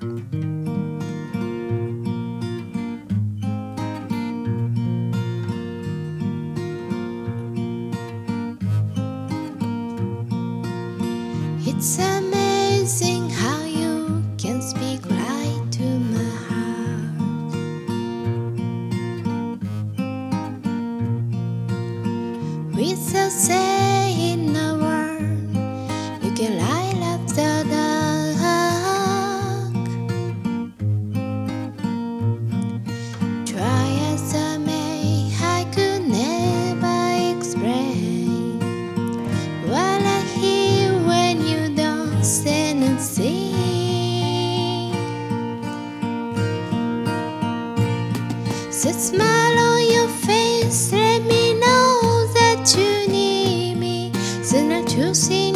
It's amazing how you can speak right to my heart. Without saying a word, you can light up the dark. Try as I may, I could never explain what I hear when you don't stand and sing. That smile on your face, let me know that you need me. Then I'll choose in